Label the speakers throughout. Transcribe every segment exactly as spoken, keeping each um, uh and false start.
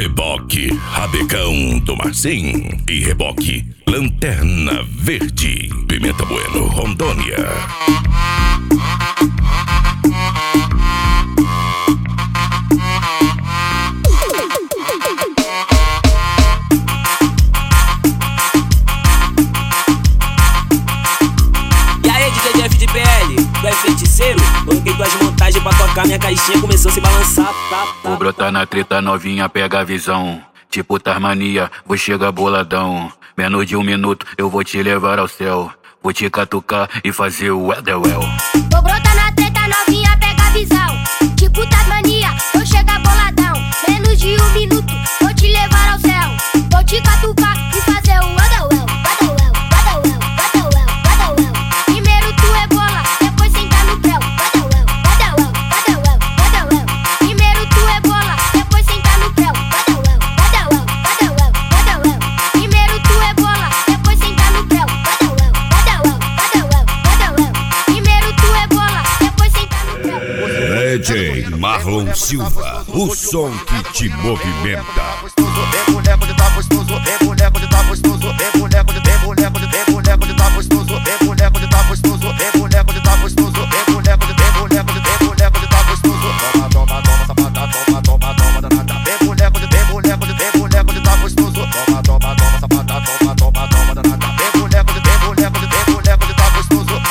Speaker 1: Reboque Rabecão do Marcim e reboque Lanterna Verde, Pimenta Bueno, Rondônia.
Speaker 2: E aí, D J Jeff de P L, tu é feiticeiro? Coloquei tuas montagens pra tocar, minha caixinha começou a se balançar. Tá, tá,
Speaker 3: Vou brotar na treta novinha, pega a visão. Tipo Tasmania, vou chegar boladão. Menos de um minuto eu vou te levar ao céu. Vou te catucar e fazer o Weatherwell.
Speaker 4: Vou brotar na treta novinha, pega a visão. Tipo Tasmania, vou chegar boladão. Menos de um minuto, vou te levar ao céu. Vou te catucar e fazer o Weatherwell. Weatherwell, Weatherwell, Weatherwell, Weatherwell. Primeiro tu rebola, depois senta no prel. Weatherwell, Weatherwell, Weatherwell, Weatherwell. Primeiro tu rebola, depois senta no prel. Weatherwell, Weatherwell, Weatherwell, Weatherwell. Primeiro tu rebola, depois senta no prel. Weatherwell, Weatherwell, Weatherwell, Weatherwell. Primeiro tu rebola, depois senta no prel.
Speaker 1: D J Marlon Silva, o som que te movimenta.
Speaker 5: Vem boneco de tá gostoso, vem boneco de tá gostoso, vem boneco de, vem boneco de, vem boneco de tá gostoso, vem boneco de tá gostoso, vem boneco de tá gostoso, vem boneco de, vem boneco de, vem boneco de tá gostoso. Toma, toma, toma, safada, toma, toma, toma, danada. Vem boneco de, vem boneco de, vem boneco de tá gostoso. Toma, toma, toma, safada, toma, toma, toma, danada. Vem boneco de, vem boneco de, vem boneco de tá gostoso.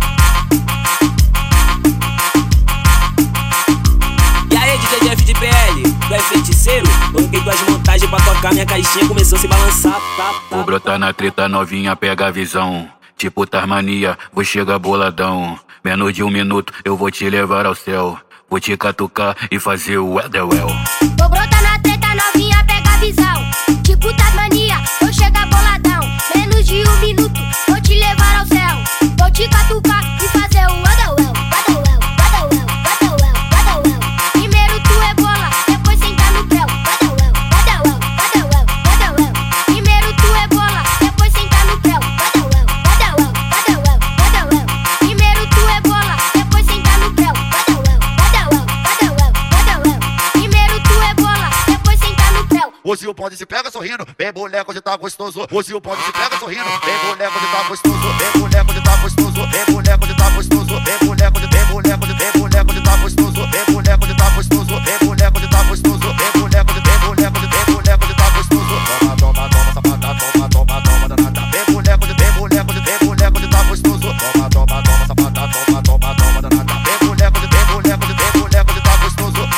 Speaker 2: E aí, D J Jeff de P L, tu é feiticeiro? Coloquei tuas montagens pra tocar, minha caixinha começou a se balançar. Tá, tá,
Speaker 3: Vou brotar na treta novinha, pega a visão. Tipo Tasmania, vou chegar boladão. Menos de um minuto eu vou te levar ao céu. Vou te catucar e fazer o Weatherwell.
Speaker 4: Vou brotar na treta novinha, pega a visão. Tipo Tasmania, vou chegar boladão. Menos de um minuto, vou te levar ao céu. Vou te catucar e fazer o Weatherwell. Weatherwell, Weatherwell, Weatherwell, Weatherwell. Primeiro tu rebola, depois senta no prel. Weatherwell, Weatherwell, Weatherwell, Weatherwell. Primeiro tu rebola, depois senta no prel. Weatherwell, Weatherwell, Weatherwell, Weatherwell. Primeiro tu rebola, depois senta no prel. Weatherwell, Weatherwell, Weatherwell, Weatherwell. Primeiro tu rebola, depois senta no prel.
Speaker 5: Hoje o bonde se pega sorrindo, vem boneco de tá gostoso. Hoje o bonde se pega sorrindo, vem boneco de tá gostoso, vem boneco de tá gostoso, vem boneco de tá gostoso, vem boneco de, vem boneco de, vem boneco de tá gostoso, vem boneco de tá gostoso, vem boneco de tá gostoso, vem boneco de, vem boneco de, vem boneco de tá gostoso. Toma, toma, toma, safada, toma, toma, toma, danada. Vem boneco de, vem boneco de, vem boneco de tá gostoso. Toma, toma, toma, safada, toma, toma, toma, danada. Vem boneco de, vem boneco de, vem boneco de tá gostoso.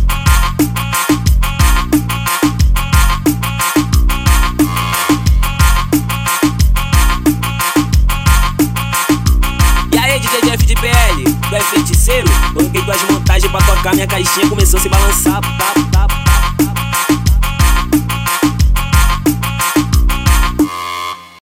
Speaker 2: E aí, D J Jeff de P L, tu é feiticeiro? Coloquei tuas montagens pra tocar, minha caixinha começou a se balançar. Tá, tá.